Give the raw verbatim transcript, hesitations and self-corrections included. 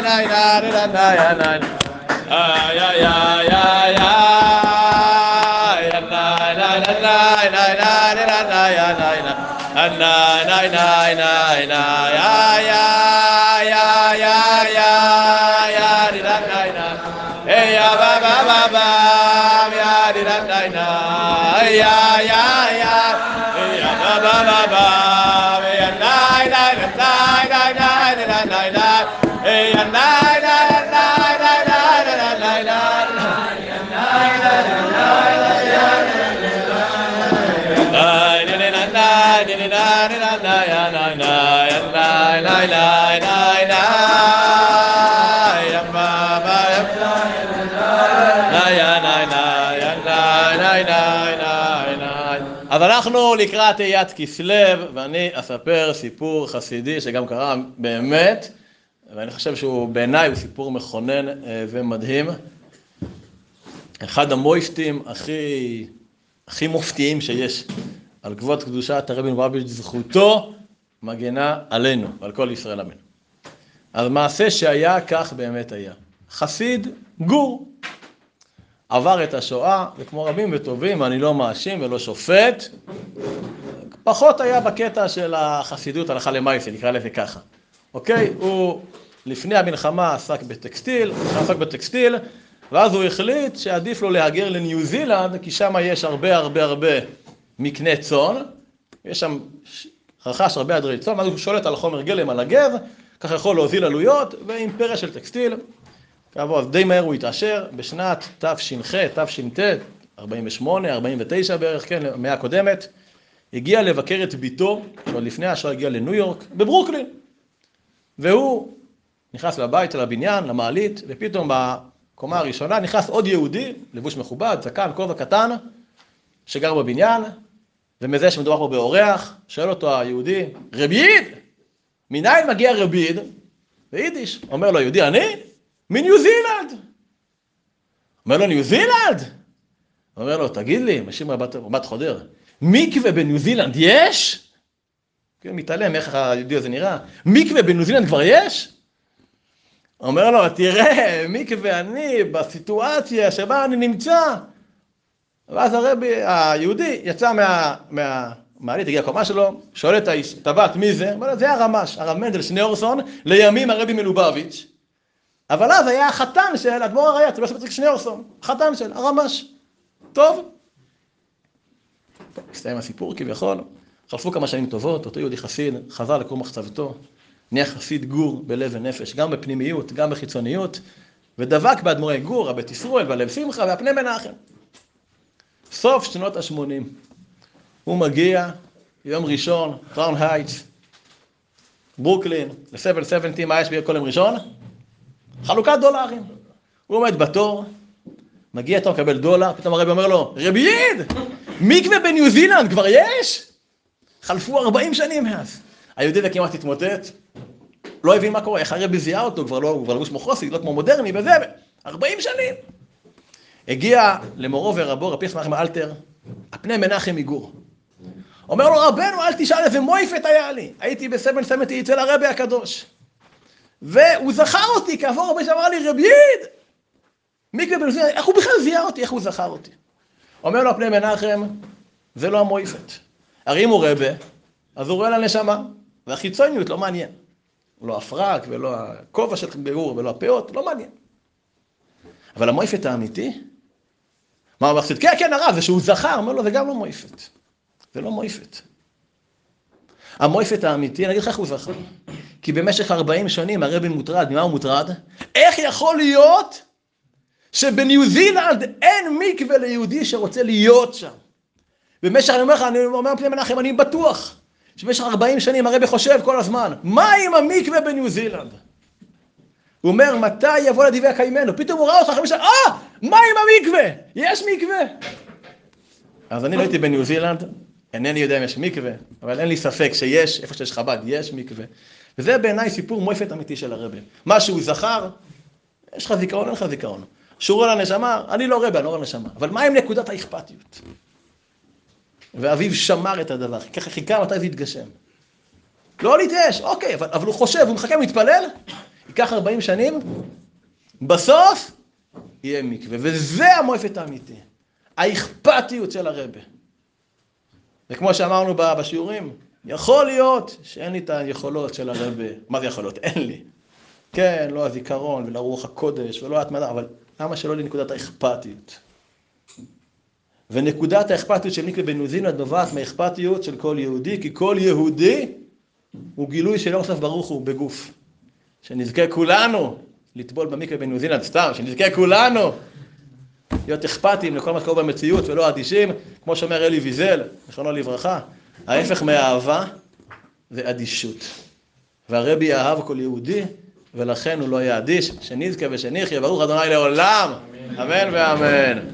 אז אנחנו לקראת תהיית כסלו, ואני אספר סיפור חסידי שגם קרה באמת, ואני חושב שהוא בעיניי הוא סיפור מכונן ומדהים. אחד המויפטים הכי, הכי מופתיים שיש על כבוד קדושת הרבי מלובביץ', זכותו מגנה עלינו ועל כל ישראל אמן. אז מעשה שהיה כך באמת היה. חסיד גור עבר את השואה, וכמו רבים וטובים, אני לא מאשים ולא שופט, פחות היה בקטע של החסידות הלכה למעשה, נקרא לזה ככה. אוקיי? הוא לפני המלחמה עסק בטקסטיל, עסק בטקסטיל, ואז הוא החליט שעדיף לו להגר לניו זילנד, כי שם יש הרבה הרבה הרבה מקנה צאן, יש שם רכש הרבה עדרי צאן, אז הוא שולט על חומר גלם על הגז, כך יכול להוזיל עלויות, ואימפריה של טקסטיל. כעבור, די מהר הוא התעשר, בשנת תש"ח, תש"ט, ארבעים ושמונה, ארבעים ותשע בערך, כן, המאה הקודמת, הגיע לבקר את ביתו, שעוד לפני השואה הגיע לניו יורק, בברוקלין. והוא נכנס לבית של הבניין, למעלית, ופתאום בקומה הראשונה נכנס עוד יהודי, לבוש מכובד, זקן, כובע קטן, שגר בבניין, ומזה שמדובר פה באורח, שואל אותו היהודי, רבי יד, מניין מגיע רבי יד? ביידיש. אומר לו, יהודי, אני? מניו זילנד. אומר לו, ניו זילנד? אומר לו, תגיד לי, משאיר מבט חודר, מקווה בניו זילנד יש? הוא מתעלם איך היהודי הזה נראה. מקווה בניו זילנד כבר יש? אומר לו, תראה, מקווה אני בסיטואציה שבה אני נמצא. ואז הרבי, היהודי, יצא מה, מהמעלית, הגיע הקומה שלו, שואל את הטבעת, מי זה? אומר לו, זה הרמ"ש, הרב מנדל שניאורסון, לימים הרבי מלובביץ'. אבל אז היה החתן של אדמו"ר הראי"ה, צבי יוסף שניאורסון, החתן של הרמ"ש. טוב. הסתיים הסיפור כביכול, חלפו כמה שנים טובות, אותו יהודי חסיד, חזר לקרוא מחצבתו, נהיה חסיד גור בלב ונפש, גם בפנימיות, גם בחיצוניות, ודבק באדמו"רי גור, הבית ישראל והלב שמחה והפני מנחם. סוף שנות ה-שמונים, הוא מגיע, יום ראשון, קראון הייטס, ברוקלין, ל-שבע שבעים, מה יש בכל יום ראשון? חלוקת דולרים. הוא עומד בתור, מגיע איתו, מקבל דולר, פתאום הרבי אומר לו, רבי יד, מקווה בניו זילנד כבר יש? חלפו ארבעים שנים מאז. היהודי זה כמעט התמוטט, לא הבין מה קורה, איך הרבי זיהה אותו, כבר לא, כבר לבוש מוחוסי, לא כמו מודרני, וזה, ארבעים שנים. הגיע למורו ורבו, רבי יצחק אלתר, הפני מנחם מגור. אומר לו, רבנו, אל תשאל איזה מויפת היה לי. הייתי בסבן סמתי אצל הרבי הקדוש. והוא זכר אותי, כעבור הרבה שאמר לי, רבי יד, מקווה בניו זילנד, איך הוא בכלל זיהה אותי, איך הוא זכר אותי? אומר לו, הפני מנחם, זה לא המויפת. הרי אם הוא רבי, אז הוא רואה לנשמה, והחיצוניות לא מעניין. לא הפרק ולא הכובע של גור ולא הפאות, לא מעניין. אבל המויפת האמיתי, מה הוא מחסיד? כן, כן, הרב, זה שהוא זכר, אומר לו, זה גם לא מויפת. זה לא מויפת. המויפת האמיתי, אני אגיד לך איך הוא זכר. כי במשך ארבעים שנים הרבי מוטרד, ממה הוא מוטרד? איך יכול להיות שבניו זילנד אין מקווה ליהודי שרוצה להיות שם? במשך, אני אומר לך, אני אומר פני מנחם, אני בטוח שבמשך ארבעים שנים הרבי חושב כל הזמן, מה עם המקווה בניו זילנד? הוא אומר, מתי יבוא לדברי הקיימנו? פתאום הוא ראה אותך, חמישה, אה, מה עם המקווה? יש מקווה. אז אני לא הייתי בניו זילנד, אינני יודע אם יש מקווה, אבל אין לי ספק שיש, איפה שיש חב"ד, יש מקווה. וזה בעיניי סיפור מויפת אמיתי של הרבי. מה שהוא זכר, יש לך זיכרון, אין לך זיכרון. שורו על הנשמה, אני לא רבי, אני לא רואה נשמה. אבל מה עם נקודת האכפתיות? ואביו שמר את הדבר, ככה חיכה מתי זה יתגשם. לא להתייאש, אוקיי, אבל, אבל הוא חושב, הוא מחכה, הוא מתפלל. ייקח ארבעים שנים, בסוף יהיה מקווה, וזה המועפת האמיתי, האכפתיות של הרבי. וכמו שאמרנו בשיעורים, יכול להיות שאין לי את היכולות של הרבי. מה זה יכולות? אין לי. כן, לא הזיכרון ולא רוח הקודש ולא ההתמדה, אבל למה שלא לי נקודת האכפתיות? ונקודת האכפתיות של מקווה בניו זילנד נובעת מהאכפתיות של כל יהודי, כי כל יהודי הוא גילוי של יום סוף ברוך הוא בגוף. שנזכה כולנו לטבול במקווה בניו זילנד, סתם, שנזכה כולנו להיות אכפתיים לכל מה שקורה במציאות ולא אדישים, כמו שאומר אלי ויזל, זכרונו לברכה, ההפך מהאהבה זה אדישות. והרבי אהב כל יהודי, ולכן הוא לא יהיה אדיש, שנזכה ושנחיה, ברוך ה' לעולם, אמן ואמן.